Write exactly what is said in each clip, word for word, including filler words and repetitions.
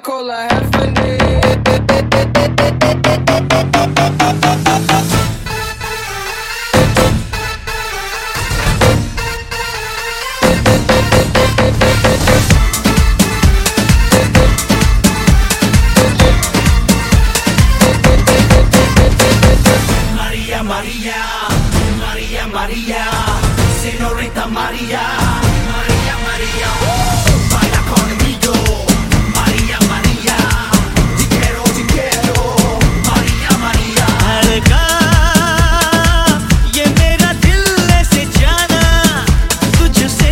cola Hefendi. María, María, María, María, señorita María, María, María, uh, baila conmigo, María, María, te quiero, te quiero, María, María. धड़का ये मेरा दिल ऐसे जाना तुझसे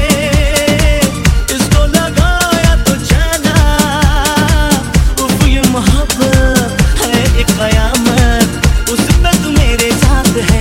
इसको लगाया तो जाना उफ ये मोहब्बत है एक कयामत उसमें तू मेरे साथ है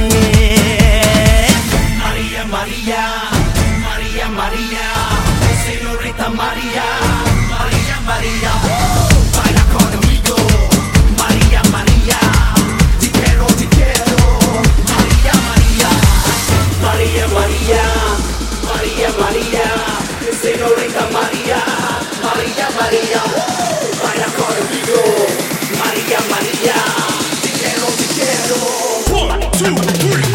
María, María, María, María, señorita María, María, María, uh, baila conmigo, María, María, te quiero, te quiero, María, María, María, María, María, María, señorita María, María, María, uh, baila conmigo, María, María, te quiero, te quiero. One, two, three.